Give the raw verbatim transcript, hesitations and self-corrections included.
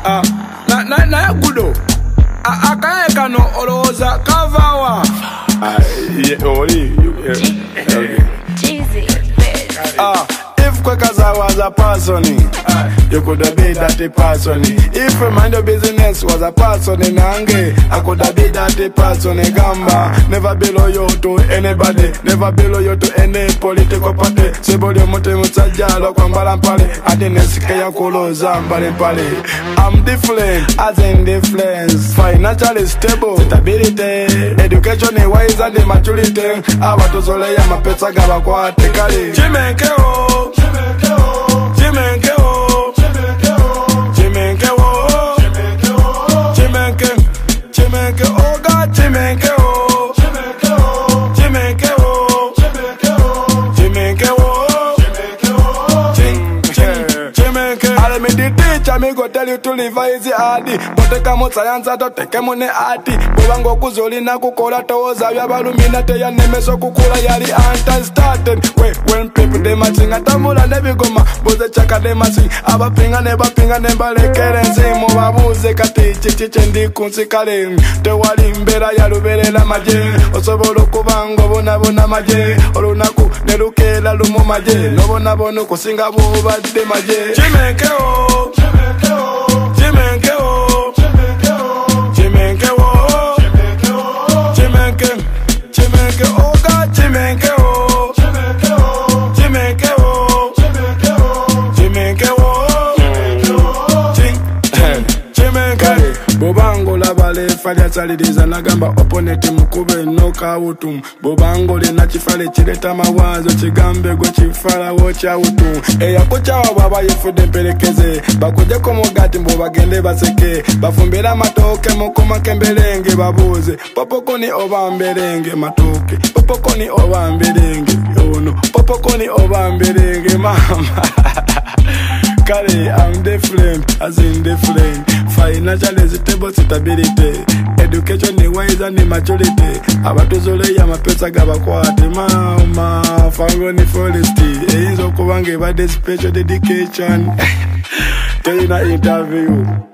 Ah, na na na gudo. Ah, akae kano oloza kavawa. Ah, yeah, ori. Jeezy. Ah, if Kwekaza was a person, you could have been that a person. If mind your business was a person in Ange, I could have been that a person in Gamba. Never be loyal to anybody, never be loyal to any political party. Sebody Mote Mutsajalo, Kwambalampale, I didn't see a colo Zambalimpale. I'm different, as in difference. Financially stable, stability, education wise and the maturity. I want to solve my pets. Gabakwa tekali Chimenkeo Chimenkeo Chimenkeo Chimenkeo Chimenkeo Chimenkeo Oh God Chimenkeo Chimenkeo Chimenkeo Chimenkeo Chimenkeo I'll me the teacher me go tell you to live easy hardy but kamo science ato teke mone ati Bobango kuzoli na kukola toza vya balumina te ya nemeso kukula yali anti-started we when people they matching atamula nebigoma boze chaka de masi abapinga ne bapinga ne balekere nzimo babuze kati chichiche ndi kunsikale te wali mbera ya luberela maje osobolo kubango bona bona maje olunaku nelukela lumo maje nobona bono kusinga bo badde maje Chimenkeo Chimenkeo Chimenkeo Chimenkeo Chimenkeo Chimenkeo Oh God Chimenkeo Chimenkeo Chimenkeo Chimenkeo Chimenkeo Bobango la bale fali asalidiza nagamba opponent mukube noka utum Bobango le na chifale chileta mawazo chigambe go chifala wocha utum eya kocha wababa yefude mpelekeze bakuje komogati mbo bagende baseke bafumbira matoke mukoma kembelenge babuze popokoni obambelenge matoke popokoni obambelenge ono popokoni obambelenge mama Kale, I'm different, as in different. Financial stable stability, education ni wise and maturity. Abatuzole ya mapesa gabakwate mama, fango ni forestry. Eizo kubange ba special dedication. Tell you na interview.